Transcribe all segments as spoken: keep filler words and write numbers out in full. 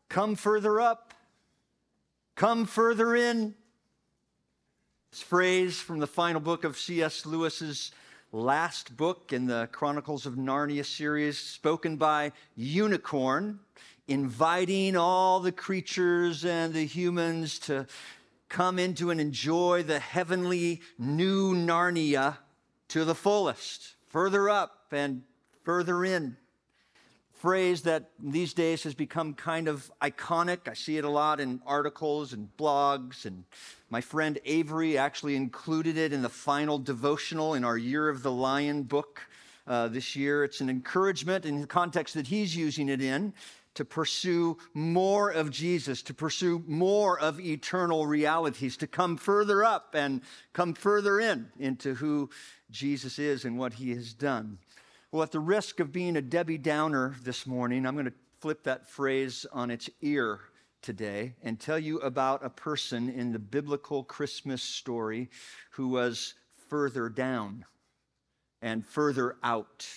Come further up. Come further in. This phrase from the final book of C S Lewis's last book in the Chronicles of Narnia series, spoken by Unicorn, inviting all the creatures and the humans to come into and enjoy the heavenly new Narnia to the fullest, further up and further in. Phrase that these days has become kind of iconic. I see it a lot in articles and blogs, and my friend Avery actually included it in the final devotional in our Year of the Lion book uh, this year. It's an encouragement in the context that he's using it in to pursue more of Jesus, to pursue more of eternal realities, to come further up and come further in into who Jesus is and what he has done. Well, at the risk of being a Debbie Downer this morning, I'm going to flip that phrase on its ear today and tell you about a person in the biblical Christmas story who was further down and further out.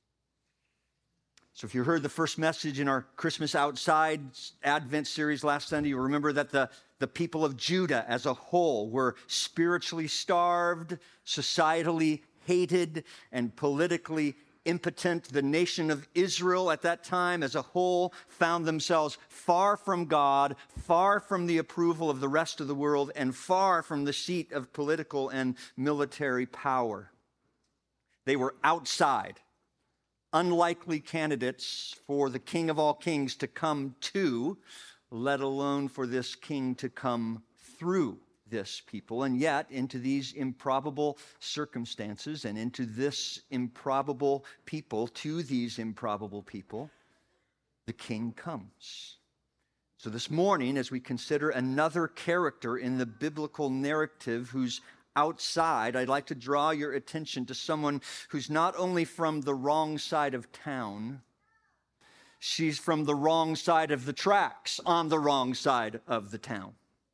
So if you heard the first message in our Christmas Outside Advent series last Sunday, you remember that the, the people of Judah as a whole were spiritually starved, societally hated, and politically impotent. The nation of Israel at that time as a whole found themselves far from God, far from the approval of the rest of the world, and far from the seat of political and military power. They were outside, unlikely candidates for the King of all kings to come to, let alone for this king to come through this people. And yet, into these improbable circumstances and into this improbable people, to these improbable people, the king comes. So this morning, as we consider another character in the biblical narrative who's outside, I'd like to draw your attention to someone who's not only from the wrong side of town, she's from the wrong side of the tracks, on the wrong side of the town.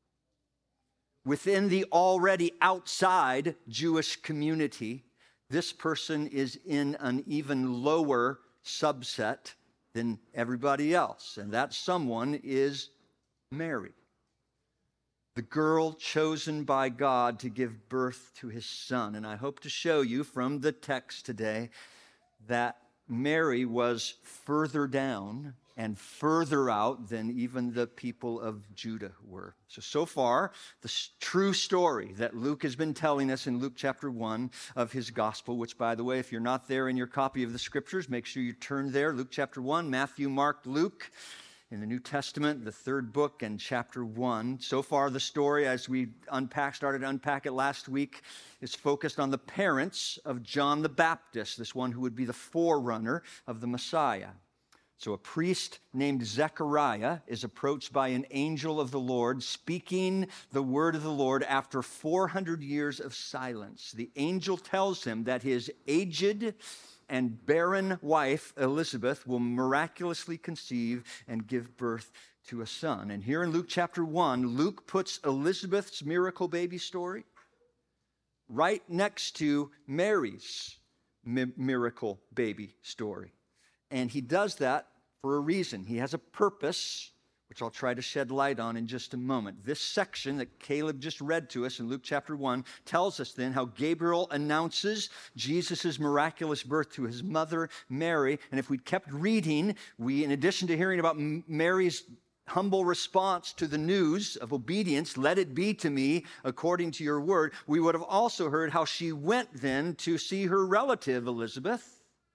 Within the already outside Jewish community, this person is in an even lower subset than everybody else, and that someone is Mary, the girl chosen by God to give birth to his son. And I hope to show you from the text today that Mary was further down and further out than even the people of Judah were. So, so far, the true story that Luke has been telling us in Luke chapter one of his gospel, which, by the way, if you're not there in your copy of the scriptures, make sure you turn there. Luke chapter one, Matthew, Mark, Luke, in the New Testament, the third book and chapter one. So far, the story, as we unpack, started to unpack it last week, is focused on the parents of John the Baptist, this one who would be the forerunner of the Messiah. So a priest named Zechariah is approached by an angel of the Lord, speaking the word of the Lord after four hundred years of silence. The angel tells him that his aged and barren wife, Elizabeth, will miraculously conceive and give birth to a son. And here in Luke chapter one, Luke puts Elizabeth's miracle baby story right next to Mary's mi- miracle baby story. And he does that for a reason. He has a purpose, which I'll try to shed light on in just a moment. This section that Caleb just read to us in Luke chapter one tells us then how Gabriel announces Jesus' miraculous birth to his mother, Mary. And if we'd kept reading, we, in addition to hearing about Mary's humble response to the news of obedience, let it be to me according to your word, we would have also heard how she went then to see her relative, Elizabeth.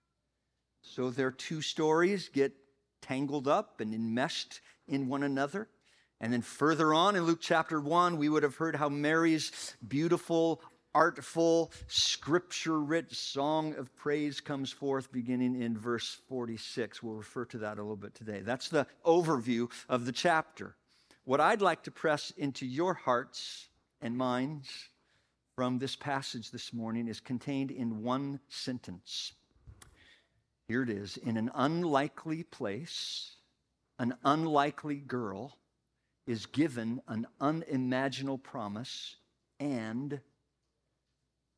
So their two stories get tangled up and enmeshed in one another. And then further on in Luke chapter one, we would have heard how Mary's beautiful, artful, scripture-rich song of praise comes forth beginning in verse forty-six. We'll refer to that a little bit today. That's the overview of the chapter. What I'd like to press into your hearts and minds from this passage this morning is contained in one sentence. Here it is. In an unlikely place, an unlikely girl is given an unimaginable promise and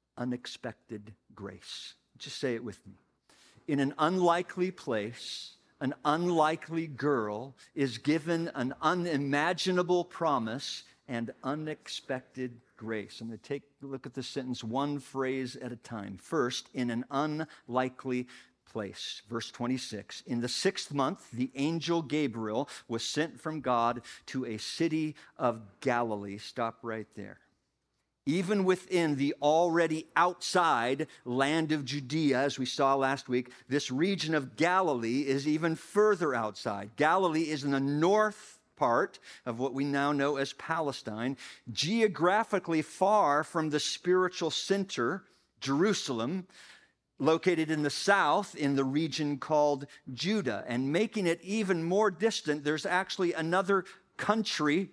unexpected grace. Just say it with me. In an unlikely place, an unlikely girl is given an unimaginable promise and unexpected grace. I'm going to take a look at this sentence one phrase at a time. First, in an unlikely place. Verse twenty-six, in the sixth month, the angel Gabriel was sent from God to a city of Galilee. Stop right there. Even within the already outside land of Judea, as we saw last week, this region of Galilee is even further outside. Galilee is in the north part of what we now know as Palestine, geographically far from the spiritual center, Jerusalem, located in the south in the region called Judah. And making it even more distant, there's actually another country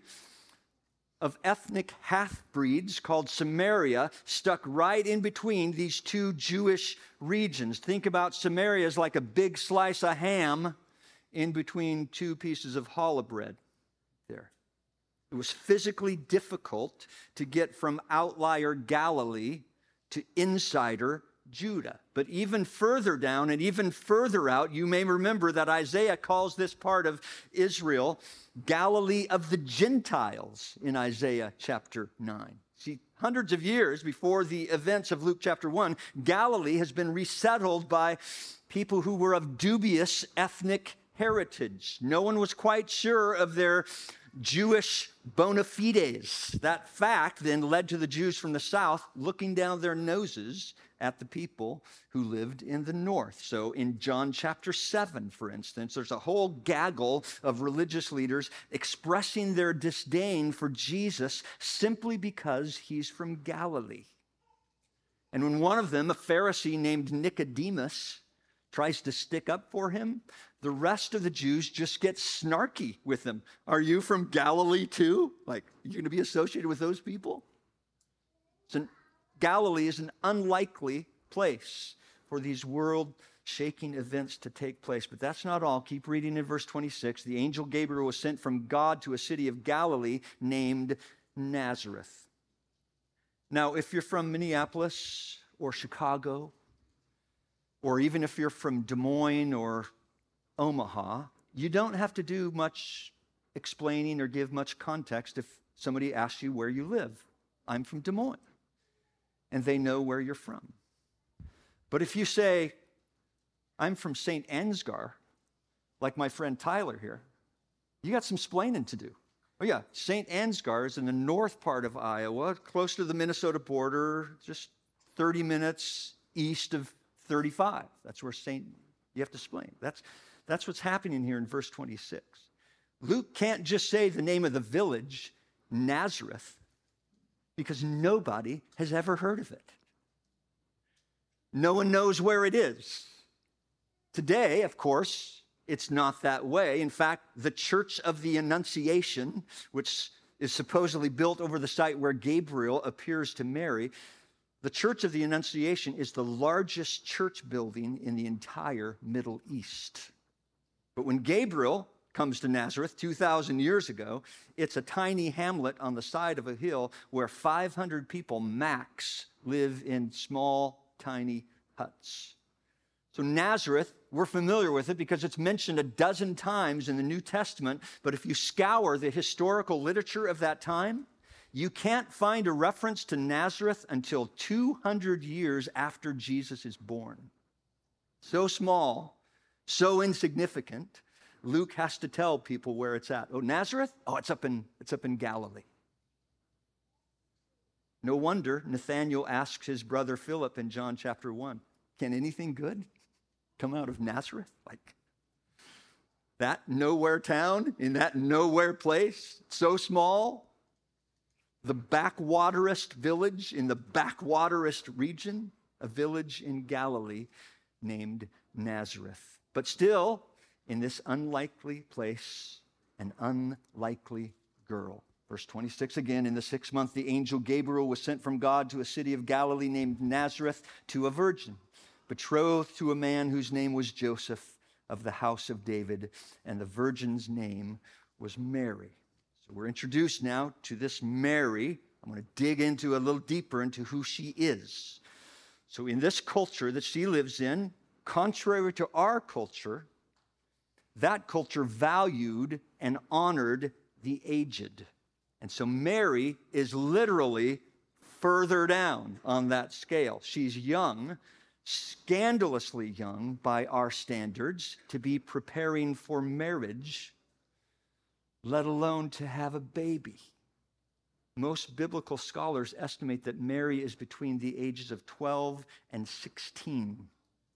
of ethnic half-breeds called Samaria, stuck right in between these two Jewish regions. Think about Samaria as like a big slice of ham in between two pieces of challah bread there. It was physically difficult to get from outlier Galilee to insider Judah. But even further down and even further out, you may remember that Isaiah calls this part of Israel Galilee of the Gentiles in Isaiah chapter nine. See, hundreds of years before the events of Luke chapter one, Galilee has been resettled by people who were of dubious ethnic heritage. No one was quite sure of their Jewish bona fides. That fact then led to the Jews from the south looking down their noses at the people who lived in the north. So in John chapter seven, for instance, there's a whole gaggle of religious leaders expressing their disdain for Jesus simply because he's from Galilee. And when one of them, a Pharisee named Nicodemus, tries to stick up for him, the rest of the Jews just get snarky with him. Are you from Galilee too? Like, you're going to be associated with those people? So Galilee is an unlikely place for these world-shaking events to take place. But that's not all. Keep reading in verse twenty-six. The angel Gabriel was sent from God to a city of Galilee named Nazareth. Now, if you're from Minneapolis or Chicago, or even if you're from Des Moines or Omaha, you don't have to do much explaining or give much context if somebody asks you where you live. I'm from Des Moines. And they know where you're from. But if you say, I'm from Saint Ansgar, like my friend Tyler here, you got some splaining to do. Oh yeah, Saint Ansgar is in the north part of Iowa, close to the Minnesota border, just thirty minutes east of thirty-five. That's where Saint, you have to explain. That's, that's what's happening here in verse twenty-six. Luke can't just say the name of the village, Nazareth, because nobody has ever heard of it. No one knows where it is. Today, of course, it's not that way. In fact, the Church of the Annunciation, which is supposedly built over the site where Gabriel appears to Mary, the Church of the Annunciation is the largest church building in the entire Middle East. But when Gabriel comes to Nazareth two thousand years ago, it's a tiny hamlet on the side of a hill where five hundred people max live in small, tiny huts. So Nazareth, we're familiar with it because it's mentioned a dozen times in the New Testament, but if you scour the historical literature of that time, you can't find a reference to Nazareth until two hundred years after Jesus is born. So small, so insignificant, Luke has to tell people where it's at. Oh, Nazareth? Oh, it's up in, it's up in Galilee. No wonder Nathanael asks his brother Philip in John chapter one, can anything good come out of Nazareth? Like that nowhere town in that nowhere place, so small, the backwaterest village in the backwaterest region, a village in Galilee named Nazareth. But still, in this unlikely place, an unlikely girl. Verse twenty-six again, in the sixth month, the angel Gabriel was sent from God to a city of Galilee named Nazareth to a virgin, betrothed to a man whose name was Joseph of the house of David, and the virgin's name was Mary. So we're introduced now to this Mary. I'm going to dig into a little deeper into who she is. So in this culture that she lives in, contrary to our culture, that culture valued and honored the aged. And so Mary is literally further down on that scale. She's young, scandalously young by our standards, to be preparing for marriage, let alone to have a baby. Most biblical scholars estimate that Mary is between the ages of twelve and sixteen.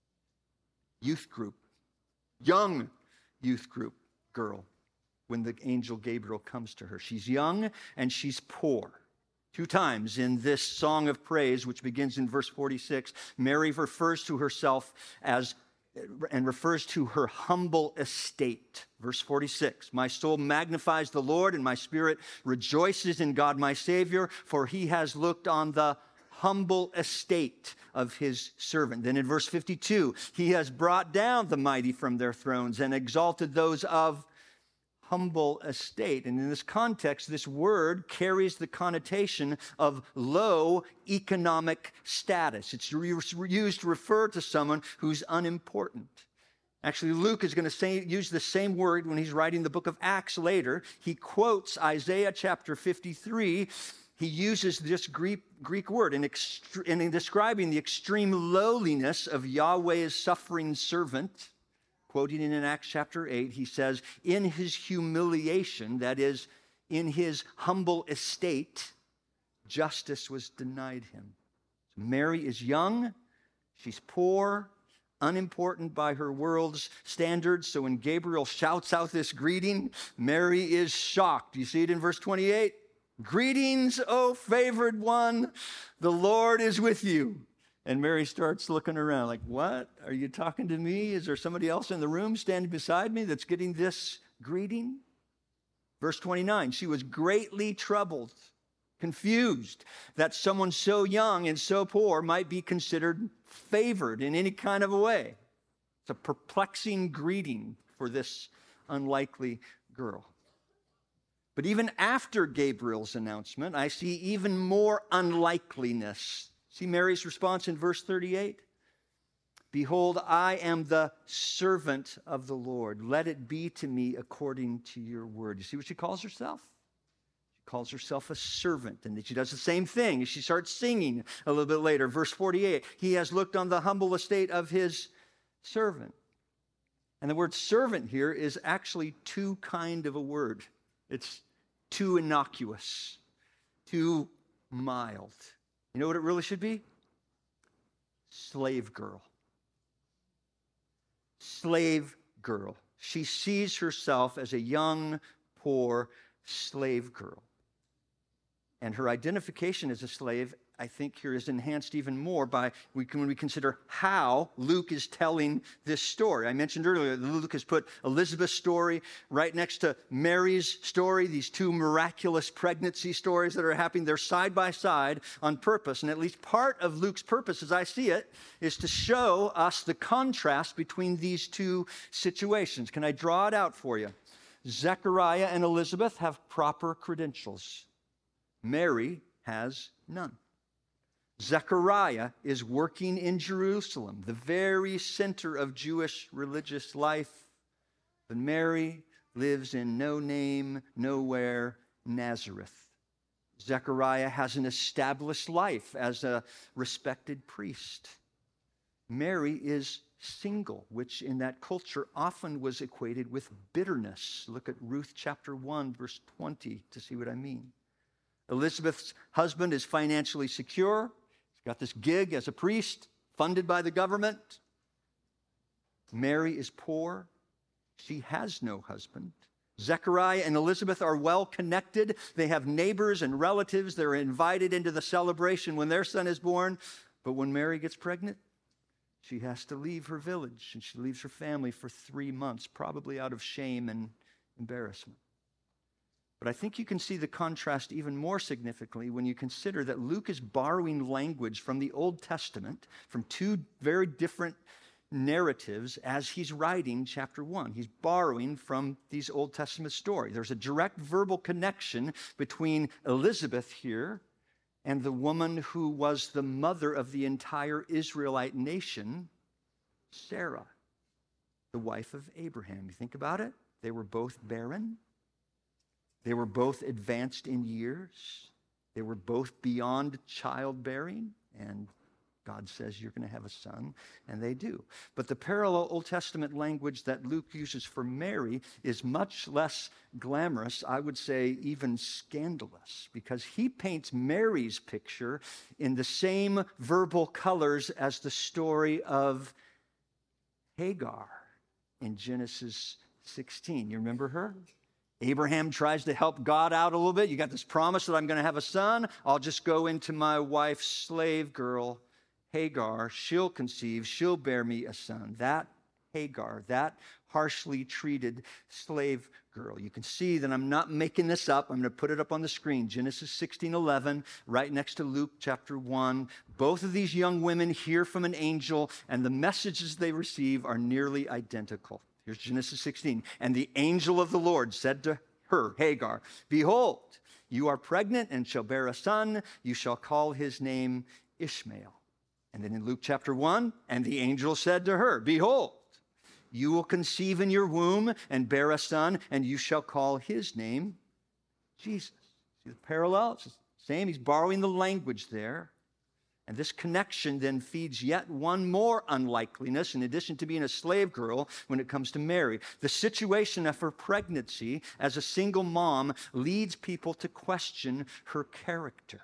Youth group, young youth group girl, when the angel Gabriel comes to her. She's young and she's poor. Two times in this song of praise, which begins in verse forty-six, Mary refers to herself as and refers to her humble estate. Verse forty-six, my soul magnifies the Lord, and my spirit rejoices in God my Savior, for he has looked on the humble estate of his servant. Then in verse fifty-two, he has brought down the mighty from their thrones and exalted those of humble estate. And in this context, this word carries the connotation of low economic status. It's used to refer to someone who's unimportant. Actually, Luke is going to say, use the same word when he's writing the book of Acts later. He quotes Isaiah chapter fifty-three. He uses this Greek, Greek word in, ext- in describing the extreme lowliness of Yahweh's suffering servant. Quoting in Acts chapter eight, he says, in his humiliation, that is, in his humble estate, justice was denied him. Mary is young, she's poor, unimportant by her world's standards. So when Gabriel shouts out this greeting, Mary is shocked. You see it in verse twenty-eight? Greetings, O favored one, the Lord is with you. And Mary starts looking around like, what? Are you talking to me? Is there somebody else in the room standing beside me that's getting this greeting? Verse twenty-nine, she was greatly troubled, confused that someone so young and so poor might be considered favored in any kind of a way. It's a perplexing greeting for this unlikely girl. But even after Gabriel's announcement, I see even more unlikeliness. See Mary's response in verse thirty-eight? Behold, I am the servant of the Lord. Let it be to me according to your word. You see what she calls herself? She calls herself a servant, and she does the same thing. She starts singing a little bit later. Verse forty-eight, he has looked on the humble estate of his servant. And the word servant here is actually too kind of a word. It's too innocuous, too mild. You know what it really should be? Slave girl. Slave girl. She sees herself as a young, poor slave girl. And her identification as a slave, I think, here is enhanced even more by we can, when we consider how Luke is telling this story. I mentioned earlier that Luke has put Elizabeth's story right next to Mary's story, these two miraculous pregnancy stories that are happening. They're side by side on purpose. And at least part of Luke's purpose, as I see it, is to show us the contrast between these two situations. Can I draw it out for you? Zechariah and Elizabeth have proper credentials. Mary has none. Zechariah is working in Jerusalem, the very center of Jewish religious life. But Mary lives in no name, nowhere, Nazareth. Zechariah has an established life as a respected priest. Mary is single, which in that culture often was equated with bitterness. Look at Ruth chapter one, verse twenty to see what I mean. Elizabeth's husband is financially secure. He's got this gig as a priest, funded by the government. Mary is poor. She has no husband. Zechariah and Elizabeth are well connected. They have neighbors and relatives. They're invited into the celebration when their son is born. But when Mary gets pregnant, she has to leave her village, and she leaves her family for three months, probably out of shame and embarrassment. But I think you can see the contrast even more significantly when you consider that Luke is borrowing language from the Old Testament, from two very different narratives as he's writing chapter one. He's borrowing from these Old Testament stories. There's a direct verbal connection between Elizabeth here and the woman who was the mother of the entire Israelite nation, Sarah. the wife of Abraham. You think about it? They were both barren. They were both advanced in years. They were both beyond childbearing. And God says, you're going to have a son, and they do. But the parallel Old Testament language that Luke uses for Mary is much less glamorous, I would say even scandalous, because he paints Mary's picture in the same verbal colors as the story of Hagar in Genesis sixteen. You remember her? Abraham tries to help God out a little bit. You got this promise that I'm going to have a son. I'll just go into my wife's slave girl, Hagar. She'll conceive. She'll bear me a son. That Hagar, that harshly treated slave girl. You can see that I'm not making this up. I'm going to put it up on the screen. Genesis sixteen eleven, right next to Luke chapter one. Both of these young women hear from an angel, and the messages they receive are nearly identical. Here's Genesis sixteen. And the angel of the Lord said to her, Hagar, behold, you are pregnant and shall bear a son. You shall call his name Ishmael. And then in Luke chapter one, and the angel said to her, behold, you will conceive in your womb and bear a son, and you shall call his name Jesus. See the parallel? It's the same. He's borrowing the language there. And this connection then feeds yet one more unlikeliness, in addition to being a slave girl, when it comes to Mary. The situation of her pregnancy as a single mom leads people to question her character.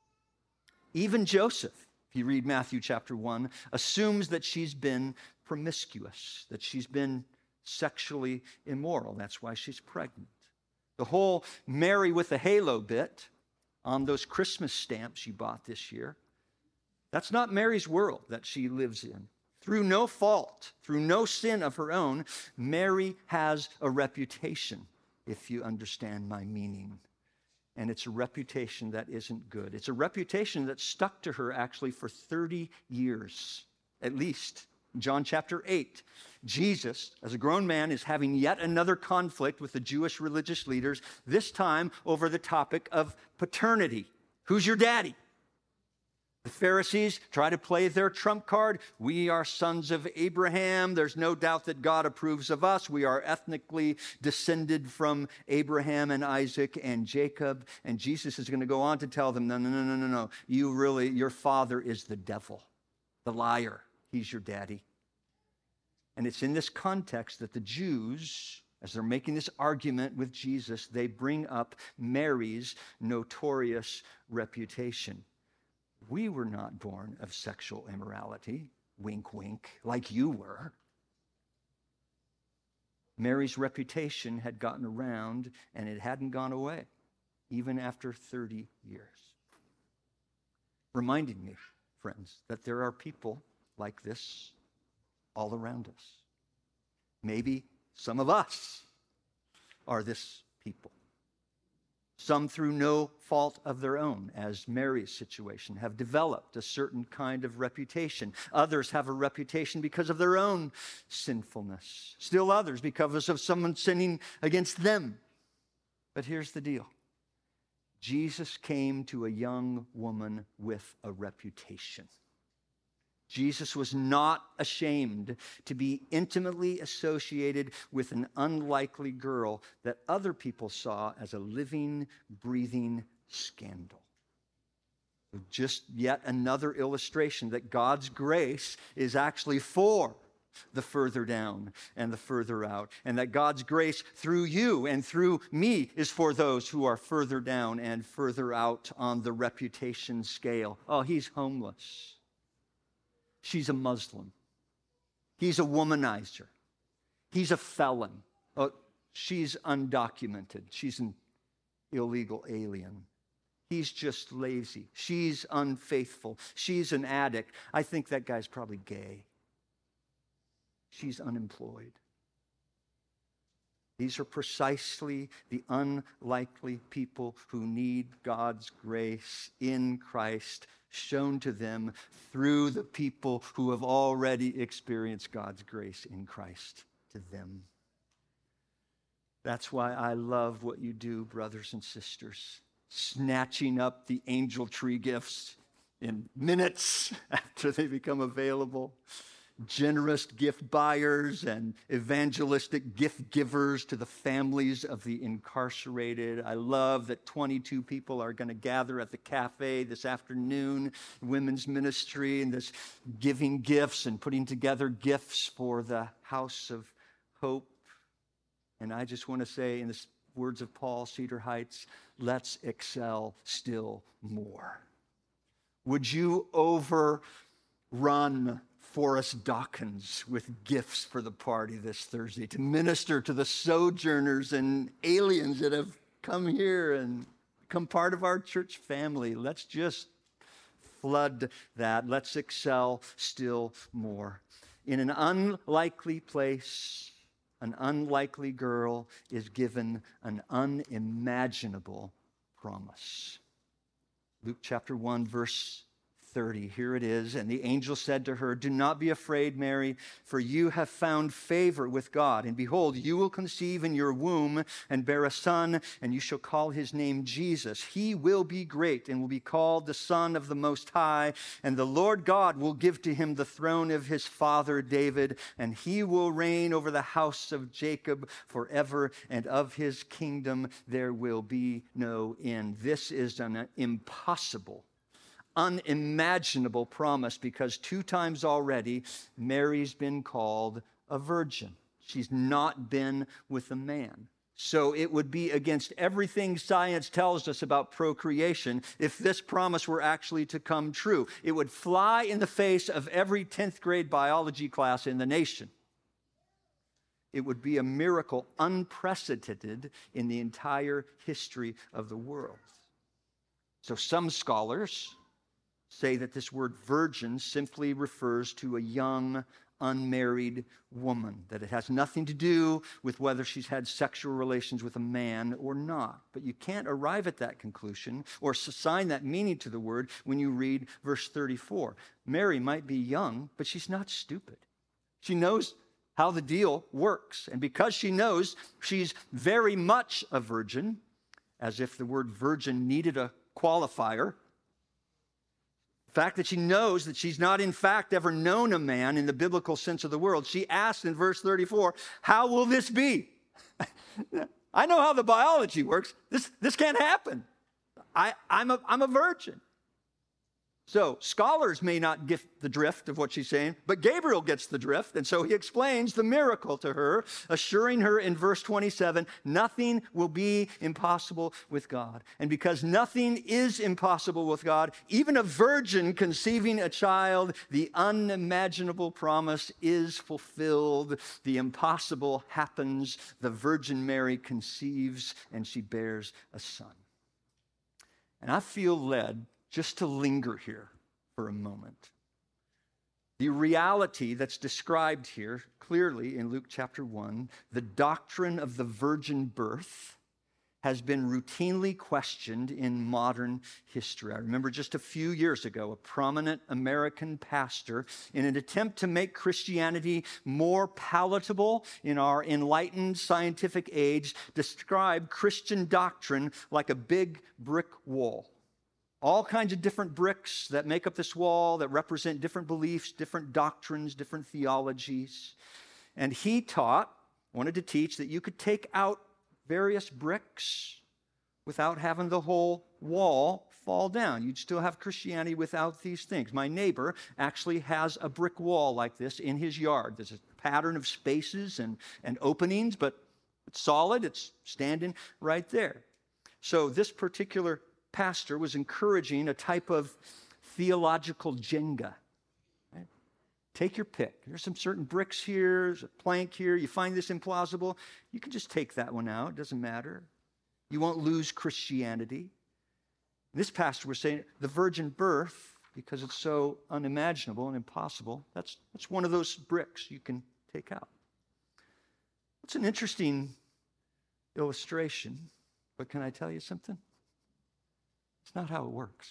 Even Joseph, if you read Matthew chapter one, assumes that she's been promiscuous, that she's been sexually immoral. That's why she's pregnant. The whole Mary with the halo bit on those Christmas stamps you bought this year, that's not Mary's world that she lives in. Through no fault, through no sin of her own, Mary has a reputation, if you understand my meaning. And it's a reputation that isn't good. It's a reputation that stuck to her actually for thirty years, at least. John chapter eight, Jesus, as a grown man, is having yet another conflict with the Jewish religious leaders, this time over the topic of paternity. Who's your daddy? The Pharisees try to play their trump card. We are sons of Abraham. There's no doubt that God approves of us. We are ethnically descended from Abraham and Isaac and Jacob. And Jesus is going to go on to tell them, no, no, no, no, no, no. You really, your father is the devil, the liar. He's your daddy. And it's in this context that the Jews, as they're making this argument with Jesus, they bring up Mary's notorious reputation. We were not born of sexual immorality, wink, wink, like you were. Mary's reputation had gotten around, and it hadn't gone away, even after thirty years. Reminding me, friends, that there are people like this all around us. Maybe some of us are this people. Some through no fault of their own, as Mary's situation, have developed a certain kind of reputation. Others have a reputation because of their own sinfulness. Still others because of someone sinning against them. But here's the deal. Jesus came to a young woman with a reputation. Jesus was not ashamed to be intimately associated with an unlikely girl that other people saw as a living, breathing scandal. Just yet another illustration that God's grace is actually for the further down and the further out, and that God's grace through you and through me is for those who are further down and further out on the reputation scale. Oh, he's homeless. She's a Muslim. He's a womanizer. He's a felon. Oh, she's undocumented. She's an illegal alien. He's just lazy. She's unfaithful. She's an addict. I think that guy's probably gay. She's unemployed. These are precisely the unlikely people who need God's grace in Christ shown to them through the people who have already experienced God's grace in Christ to them. That's why I love what you do, brothers and sisters, snatching up the angel tree gifts in minutes after they become available. generous gift buyers and evangelistic gift givers to the families of the incarcerated. I love that twenty-two people are going to gather at the cafe this afternoon, women's ministry, and this giving gifts and putting together gifts for the House of Hope. And I just want to say, in the words of Paul, Cedar Heights, let's excel still more. Would you overrun Forrest Dawkins with gifts for the party this Thursday to minister to the sojourners and aliens that have come here and become part of our church family? Let's just flood that. Let's excel still more. In an unlikely place, an unlikely girl is given an unimaginable promise. Luke chapter one, verse thirty. Here it is. And the angel said to her, "Do not be afraid, Mary, for you have found favor with God. And behold, you will conceive in your womb and bear a son, and you shall call his name Jesus. He will be great and will be called the Son of the Most High. And the Lord God will give to him the throne of his father David, and he will reign over the house of Jacob forever, and of his kingdom there will be no end." This is an impossible, unimaginable promise, because two times already Mary's been called a virgin. She's not been with a man. So it would be against everything science tells us about procreation if this promise were actually to come true. It would fly in the face of every tenth grade biology class in the nation. It would be a miracle unprecedented in the entire history of the world. So some scholars say that this word virgin simply refers to a young, unmarried woman, that it has nothing to do with whether she's had sexual relations with a man or not. But you can't arrive at that conclusion or assign that meaning to the word when you read verse thirty-four. Mary might be young, but she's not stupid. She knows how the deal works. And because she knows she's very much a virgin, as if the word virgin needed a qualifier, the fact that she knows that she's not in fact ever known a man in the biblical sense of the word, she asks in verse thirty-four, "How will this be?" I know how the biology works. This, this can't happen. I, I'm, a, I'm a virgin. So scholars may not get the drift of what she's saying, but Gabriel gets the drift, and so he explains the miracle to her, assuring her in verse twenty-seven, nothing will be impossible with God. And because nothing is impossible with God, even a virgin conceiving a child, the unimaginable promise is fulfilled. The impossible happens. The Virgin Mary conceives, and she bears a son. And I feel led just to linger here for a moment. The reality that's described here clearly in Luke chapter one, the doctrine of the virgin birth, has been routinely questioned in modern history. I remember just a few years ago, a prominent American pastor, in an attempt to make Christianity more palatable in our enlightened scientific age, described Christian doctrine like a big brick wall. All kinds of different bricks that make up this wall that represent different beliefs, different doctrines, different theologies. And he taught, wanted to teach, that you could take out various bricks without having the whole wall fall down. You'd still have Christianity without these things. My neighbor actually has a brick wall like this in his yard. There's a pattern of spaces and, and openings, but it's solid. It's standing right there. So this particular pastor was encouraging a type of theological Jenga. Right? Take your pick. There's some certain bricks here, there's a plank here. You find this implausible, you can just take that one out. It doesn't matter. You won't lose Christianity. This pastor was saying the virgin birth, because it's so unimaginable and impossible, that's, that's one of those bricks you can take out. It's an interesting illustration, but can I tell you something? It's not how it works.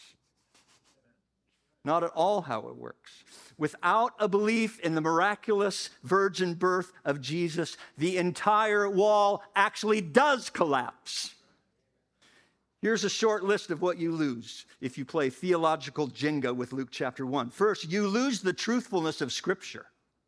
Not at all how it works. Without a belief in the miraculous virgin birth of Jesus, the entire wall actually does collapse. Here's a short list of what you lose if you play theological Jenga with Luke chapter one. First, you lose the truthfulness of Scripture.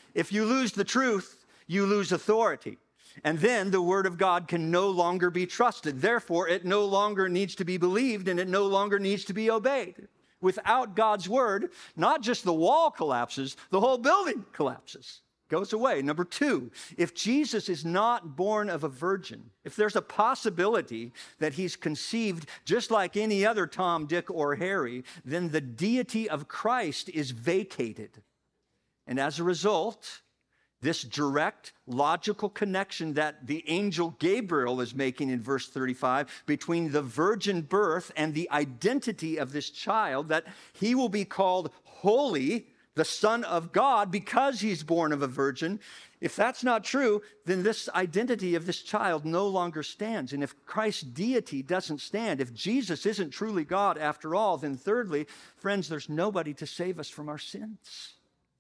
If you lose the truth, you lose authority. And then the word of God can no longer be trusted. Therefore, it no longer needs to be believed and it no longer needs to be obeyed. Without God's word, not just the wall collapses, the whole building collapses, goes away. Number two, if Jesus is not born of a virgin, if there's a possibility that he's conceived just like any other Tom, Dick, or Harry, then the deity of Christ is vacated. And as a result, this direct, logical connection that the angel Gabriel is making in verse thirty-five between the virgin birth and the identity of this child, that he will be called holy, the Son of God, because he's born of a virgin. If that's not true, then this identity of this child no longer stands. And if Christ's deity doesn't stand, if Jesus isn't truly God after all, then thirdly, friends, there's nobody to save us from our sins.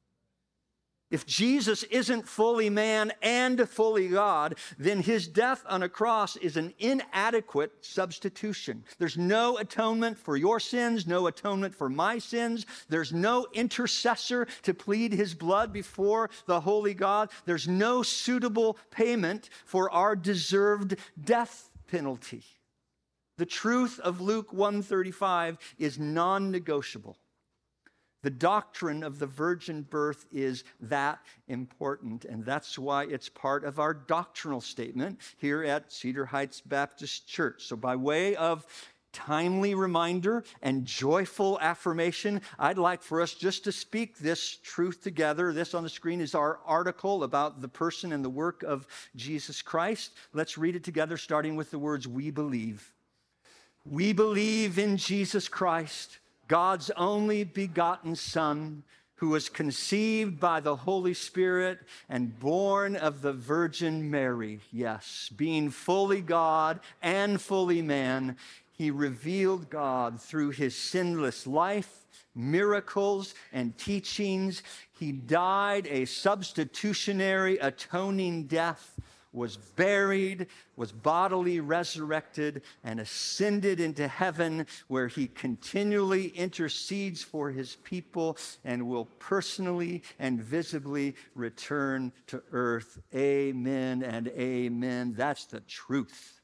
If Jesus isn't fully man and fully God, then his death on a cross is an inadequate substitution. There's no atonement for your sins, no atonement for my sins. There's no intercessor to plead his blood before the holy God. There's no suitable payment for our deserved death penalty. The truth of Luke one thirty-five is non-negotiable. The doctrine of the virgin birth is that important, and that's why it's part of our doctrinal statement here at Cedar Heights Baptist Church. So by way of timely reminder and joyful affirmation, I'd like for us just to speak this truth together. This on the screen is our article about the person and the work of Jesus Christ. Let's read it together, starting with the words, "We believe." We believe in Jesus Christ, God's only begotten Son, who was conceived by the Holy Spirit and born of the Virgin Mary. Yes, being fully God and fully man, he revealed God through his sinless life, miracles, and teachings. He died a substitutionary, atoning death, was buried, was bodily resurrected, and ascended into heaven, where he continually intercedes for his people and will personally and visibly return to earth. Amen and amen. That's the truth.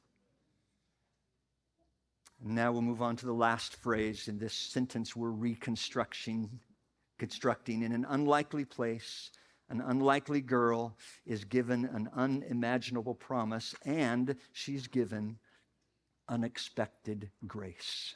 Now we'll move on to the last phrase in this sentence we're reconstructing, constructing. In an unlikely place, an unlikely girl is given an unimaginable promise, and she's given unexpected grace.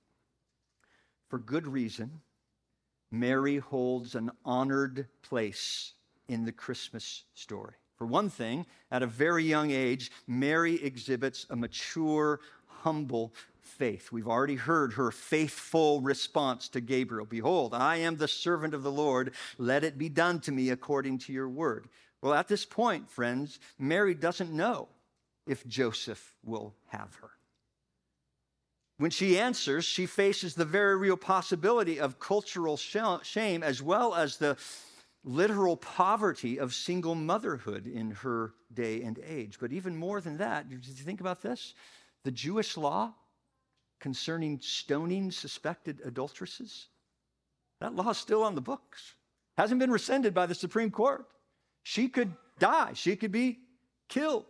For good reason, Mary holds an honored place in the Christmas story. For one thing, at a very young age, Mary exhibits a mature, humble faith. We've already heard her faithful response to Gabriel. "Behold, I am the servant of the Lord. Let it be done to me according to your word." Well, at this point, friends, Mary doesn't know if Joseph will have her. When she answers, she faces the very real possibility of cultural shame, as well as the literal poverty of single motherhood in her day and age. But even more than that, did you think about this? The Jewish law concerning stoning suspected adulteresses, that law is still on the books. Hasn't been rescinded by the Supreme Court. She could die. She could be killed.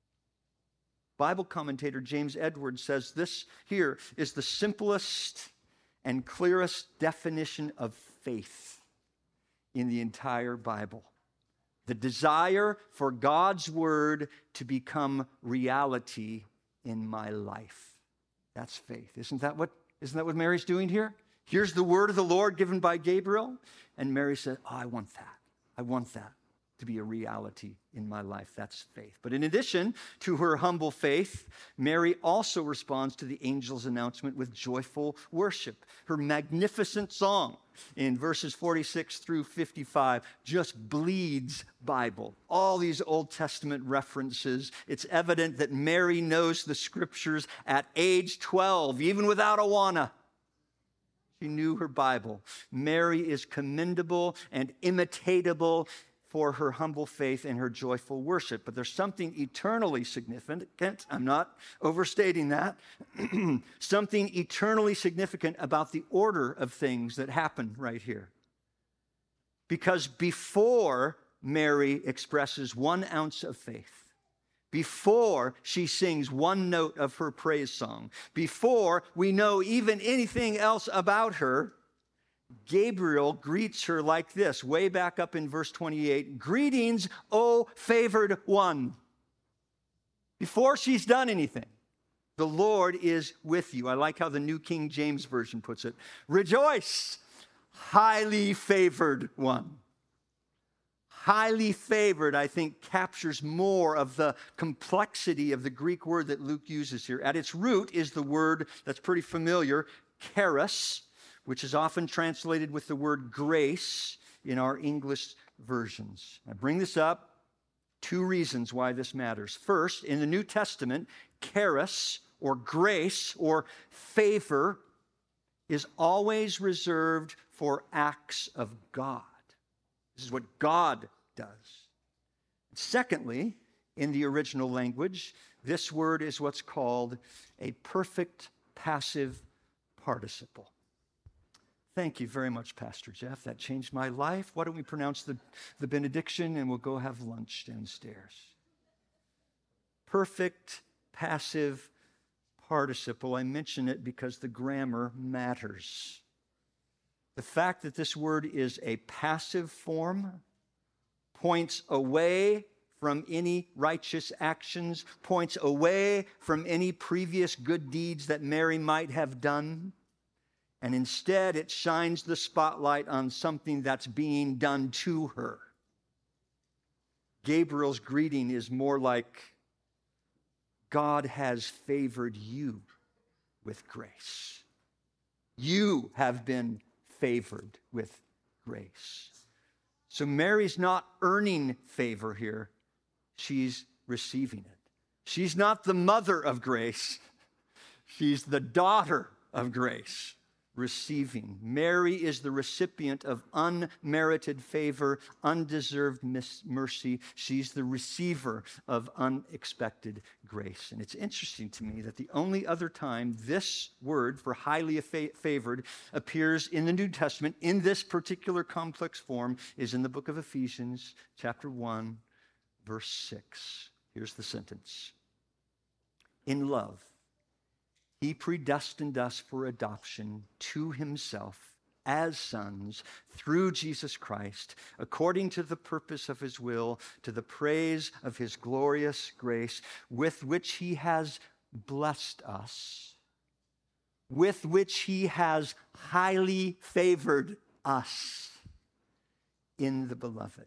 Bible commentator James Edwards says this here is the simplest and clearest definition of faith in the entire Bible. The desire for God's word to become reality in my life. That's faith. Isn't that what, isn't that what Mary's doing here? Here's the word of the Lord given by Gabriel. And Mary said, oh, I want that. I want that to be a reality in my life. That's faith. But in addition to her humble faith, Mary also responds to the angel's announcement with joyful worship. Her magnificent song in verses forty-six through fifty-five just bleeds Bible. All these Old Testament references. It's evident that Mary knows the scriptures at age twelve, even without Awana. She knew her Bible. Mary is commendable and imitatable for her humble faith and her joyful worship. But there's something eternally significant. I'm not overstating that. Something eternally significant about the order of things that happen right here. Because before Mary expresses one ounce of faith, before she sings one note of her praise song, before we know even anything else about her, Gabriel greets her like this, way back up in verse twenty-eight, "Greetings, O favored one." Before she's done anything, the Lord is with you. I like how the New King James Version puts it. "Rejoice, highly favored one." Highly favored, I think, captures more of the complexity of the Greek word that Luke uses here. At its root is the word that's pretty familiar, charis, which is often translated with the word grace in our English versions. I bring this up. Two reasons why this matters. First, in the New Testament, charis, or grace, or favor, is always reserved for acts of God. This is what God does. Secondly, in the original language, this word is what's called a perfect passive participle. Thank you very much, Pastor Jeff. That changed my life. Why don't we pronounce the, the benediction and we'll go have lunch downstairs. Perfect passive participle. I mention it because the grammar matters. The fact that this word is a passive form points away from any righteous actions, points away from any previous good deeds that Mary might have done. And instead, it shines the spotlight on something that's being done to her. Gabriel's greeting is more like, God has favored you with grace. You have been favored with grace. So Mary's not earning favor here. She's receiving it. She's not the mother of grace. She's the daughter of grace. Receiving. Mary is the recipient of unmerited favor, undeserved mercy. She's the receiver of unexpected grace. And it's interesting to me that the only other time this word for highly favored appears in the New Testament in this particular complex form is in the book of Ephesians, chapter one, verse six. Here's the sentence. In love, He predestined us for adoption to himself as sons through Jesus Christ, according to the purpose of his will, to the praise of his glorious grace, with which he has blessed us, with which he has highly favored us in the beloved.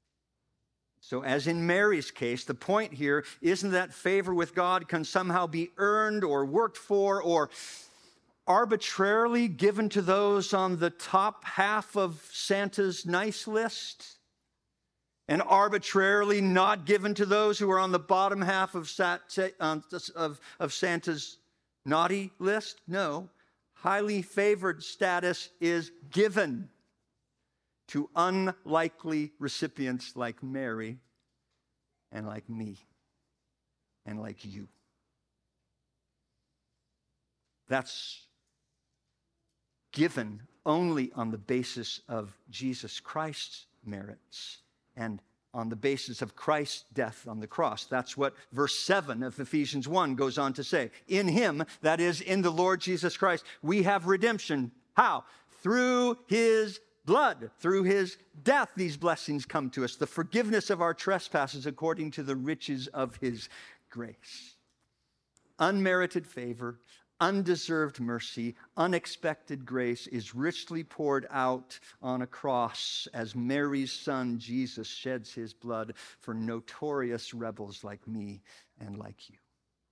So as in Mary's case, the point here isn't that favor with God can somehow be earned or worked for or arbitrarily given to those on the top half of Santa's nice list and arbitrarily not given to those who are on the bottom half of, of, of Santa's naughty list. No, highly favored status is given to unlikely recipients like Mary and like me and like you. That's given only on the basis of Jesus Christ's merits and on the basis of Christ's death on the cross. That's what verse seven of Ephesians one goes on to say. In him, that is, in the Lord Jesus Christ, we have redemption. How? Through his blood. Through his death, these blessings come to us. The forgiveness of our trespasses according to the riches of his grace. Unmerited favor, undeserved mercy, unexpected grace is richly poured out on a cross as Mary's son Jesus sheds his blood for notorious rebels like me and like you.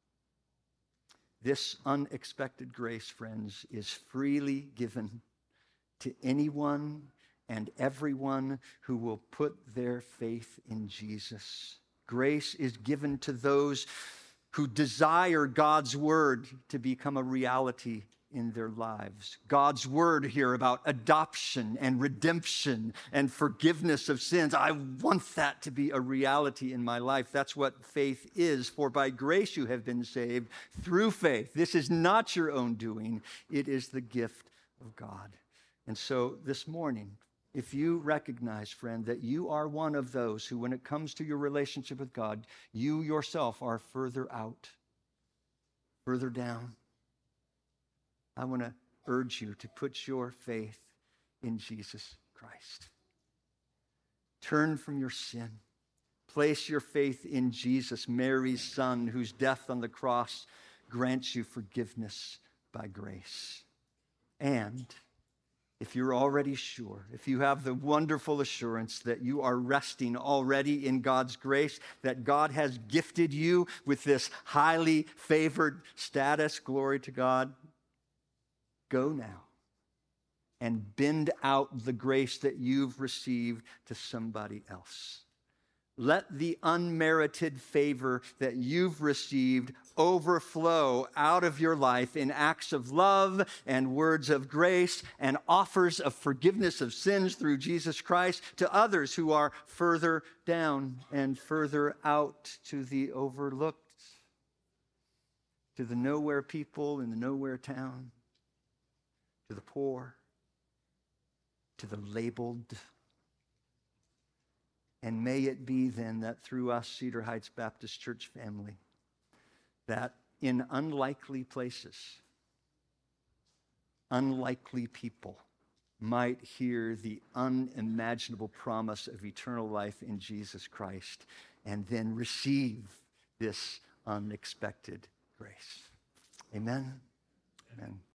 This unexpected grace, friends, is freely given to anyone and everyone who will put their faith in Jesus. Grace is given to those who desire God's word to become a reality in their lives. God's word here about adoption and redemption and forgiveness of sins. I want that to be a reality in my life. That's what faith is. For by grace you have been saved through faith. This is not your own doing. It is the gift of God. And so this morning, if you recognize, friend, that you are one of those who, when it comes to your relationship with God, you yourself are further out, further down, I want to urge you to put your faith in Jesus Christ. Turn from your sin. Place your faith in Jesus, Mary's son, whose death on the cross grants you forgiveness by grace. And if you're already sure, if you have the wonderful assurance that you are resting already in God's grace, that God has gifted you with this highly favored status, glory to God, go now and bend out the grace that you've received to somebody else. Let the unmerited favor that you've received overflow out of your life in acts of love and words of grace and offers of forgiveness of sins through Jesus Christ to others who are further down and further out, to the overlooked, to the nowhere people in the nowhere town, to the poor, to the labeled. And may it be then that through us, Cedar Heights Baptist Church family, that in unlikely places, unlikely people might hear the unimaginable promise of eternal life in Jesus Christ and then receive this unexpected grace. Amen? Amen.